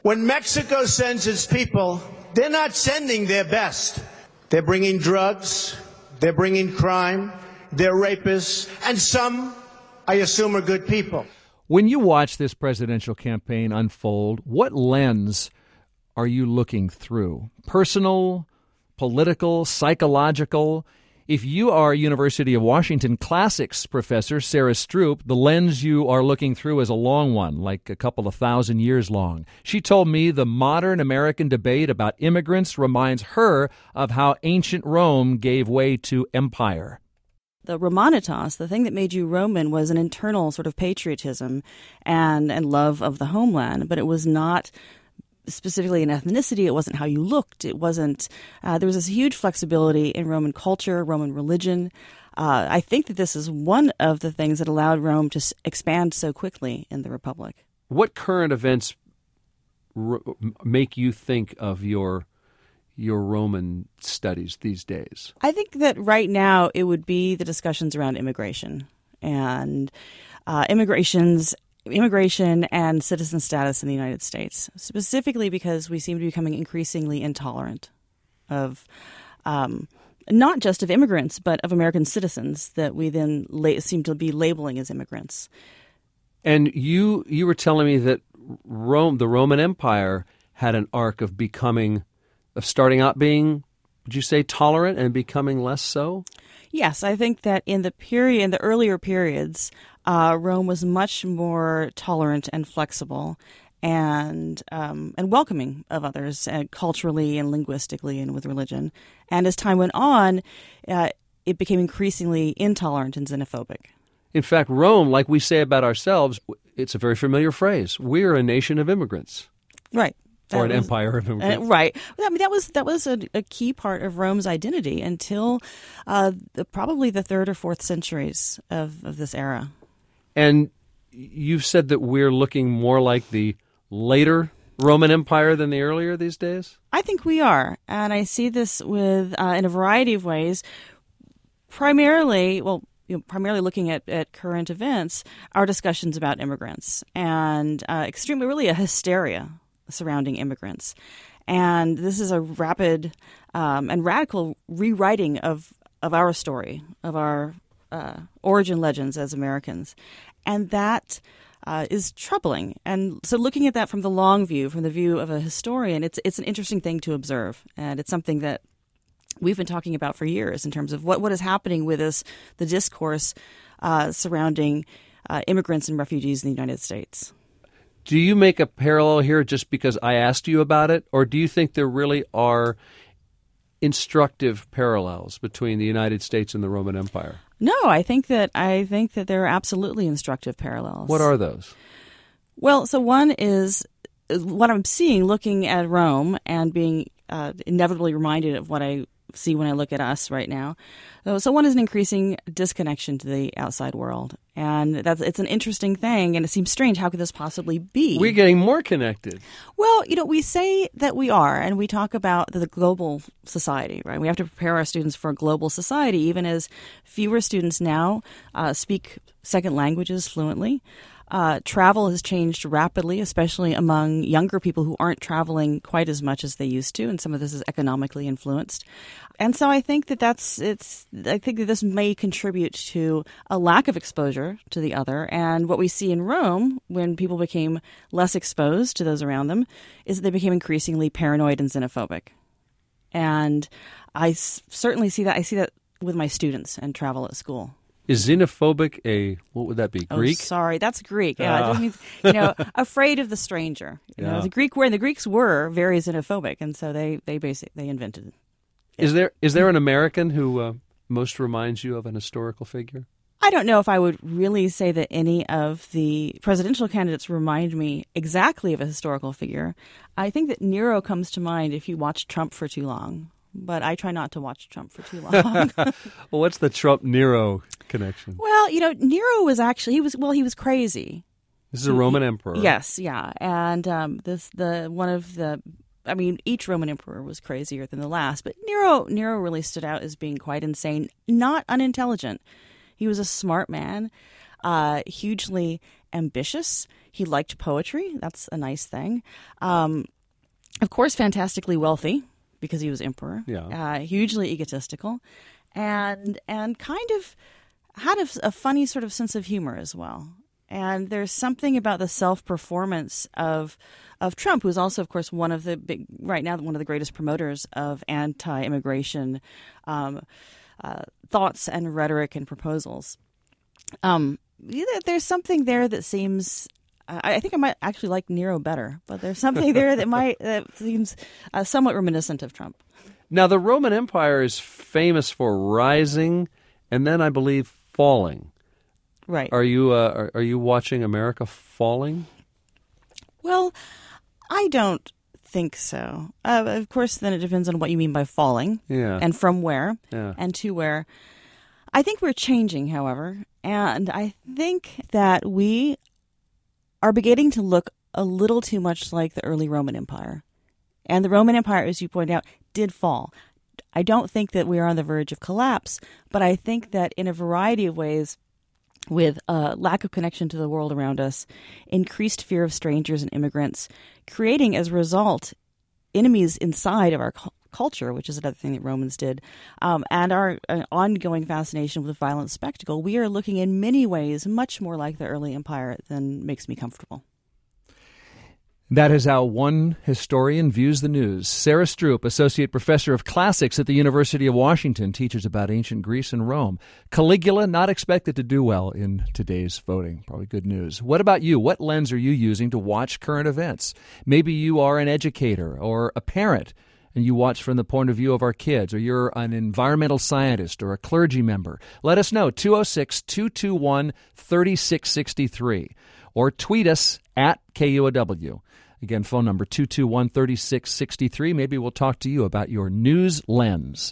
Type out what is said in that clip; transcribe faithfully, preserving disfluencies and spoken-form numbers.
When Mexico sends its people, they're not sending their best. They're bringing drugs, they're bringing crime, they're rapists, and some, I assume, are good people. When you watch this presidential campaign unfold, what lens are you looking through? Personal, political, psychological? If you are University of Washington classics professor Sarah Stroop, the lens you are looking through is a long one, like a couple of thousand years long. She told me the modern American debate about immigrants reminds her of how ancient Rome gave way to empire. The Romanitas, the thing that made you Roman, was an internal sort of patriotism and, and love of the homeland, but it was not specifically an ethnicity. It wasn't how you looked. It wasn't, uh, there was this huge flexibility in Roman culture, Roman religion. Uh, I think that this is one of the things that allowed Rome to s- expand so quickly in the Republic. What current events r- make you think of your your Roman studies these days? I think that right now it would be the discussions around immigration and uh, immigrations, immigration and citizen status in the United States, specifically because we seem to be becoming increasingly intolerant of um, not just of immigrants, but of American citizens that we then la- seem to be labeling as immigrants. And you you were telling me that Rome, the Roman Empire, had an arc of becoming of starting out being, would you say, tolerant and becoming less so? Yes, I think that in the period, in the earlier periods, uh, Rome was much more tolerant and flexible and um, and welcoming of others, uh, culturally and linguistically and with religion. And as time went on, uh, it became increasingly intolerant and xenophobic. In fact, Rome, like we say about ourselves, it's a very familiar phrase. We're a nation of immigrants. Right. Or an was, empire of immigrants. Uh, right. I mean, that was that was a, a key part of Rome's identity until uh, the, probably the third or fourth centuries of, of this era. And you've said that we're looking more like the later Roman Empire than the earlier these days? I think we are. And I see this with uh, in a variety of ways. Primarily, well, you know, primarily looking at, at current events, our discussions about immigrants and uh, extremely, really a hysteria surrounding immigrants. And this is a rapid um, and radical rewriting of, of our story, of our uh, origin legends as Americans. And that uh, is troubling. And so looking at that from the long view, from the view of a historian, it's it's an interesting thing to observe. And it's something that we've been talking about for years in terms of what, what is happening with this, the discourse uh, surrounding uh, immigrants and refugees in the United States. Do you make a parallel here just because I asked you about it, or do you think there really are instructive parallels between the United States and the Roman Empire? No, I think that I think that there are absolutely instructive parallels. What are those? Well, so one is what I'm seeing looking at Rome and being uh, inevitably reminded of what I see when I look at us right now. So one is an increasing disconnection to the outside world. And that's it's an interesting thing, and it seems strange. How could this possibly be? We're getting more connected. Well, you know, we say that we are, and we talk about the global society, right? We have to prepare our students for a global society, even as fewer students now uh, speak second languages fluently. Uh, travel has changed rapidly, especially among younger people who aren't traveling quite as much as they used to, and some of this is economically influenced. And so I think that that's it's. I think that this may contribute to a lack of exposure to the other. And what we see in Rome, when people became less exposed to those around them, is that they became increasingly paranoid and xenophobic. And I s- certainly see that. I see that with my students and travel at school. Is xenophobic a, what would that be, Greek? Oh, sorry, that's Greek. Yeah, Uh. it just means, you know, afraid of the stranger. You know, Yeah. the Greek word, the Greeks were very xenophobic, and so they they basic they invented it. Is there is there an American who uh, most reminds you of an historical figure? I don't know if I would really say that any of the presidential candidates remind me exactly of a historical figure. I think that Nero comes to mind if you watch Trump for too long. But I try not to watch Trump for too long. Well, what's the Trump-Nero connection? Well, you know, Nero was actually, he was, well, he was crazy. This is a Roman emperor. Yes, yeah. And um, this, the one of the, I mean, each Roman emperor was crazier than the last, but Nero, Nero really stood out as being quite insane, not unintelligent. He was a smart man, uh, hugely ambitious. He liked poetry. That's a nice thing. Um, of course, fantastically wealthy because he was emperor. Yeah. Uh, hugely egotistical, and and kind of had a, a funny sort of sense of humor as well. And there's something about the self-performance of of Trump, who's also, of course, one of the big right now one of the greatest promoters of anti-immigration um, uh, thoughts and rhetoric and proposals. Um, there's something there that seems. I, I think I might actually like Nero better, but there's something there that might that seems uh, somewhat reminiscent of Trump. Now, the Roman Empire is famous for rising and then, I believe, falling. Right. Are you uh, are, are you watching America falling? Well, I don't think so. Uh, of course, then it depends on what you mean by falling, Yeah. and from where, Yeah. and to where. I think we're changing, however, and I think that we are beginning to look a little too much like the early Roman Empire. And the Roman Empire, as you point out, did fall. I don't think that we are on the verge of collapse, but I think that in a variety of ways, with a lack of connection to the world around us, increased fear of strangers and immigrants, creating as a result enemies inside of our cu- culture, which is another thing that Romans did, um, and our uh, ongoing fascination with violent spectacle, we are looking in many ways much more like the early empire than makes me comfortable. That is how one historian views the news. Sarah Stroop, Associate Professor of Classics at the University of Washington, teaches about ancient Greece and Rome. Caligula not expected to do well in today's voting. Probably good news. What about you? What lens are you using to watch current events? Maybe you are an educator or a parent, and you watch from the point of view of our kids, or you're an environmental scientist or a clergy member. Let us know, two oh six, two two one, three six six three, or tweet us at K U O W. Again, phone number two two one, three six six three. Maybe we'll talk to you about your news lens.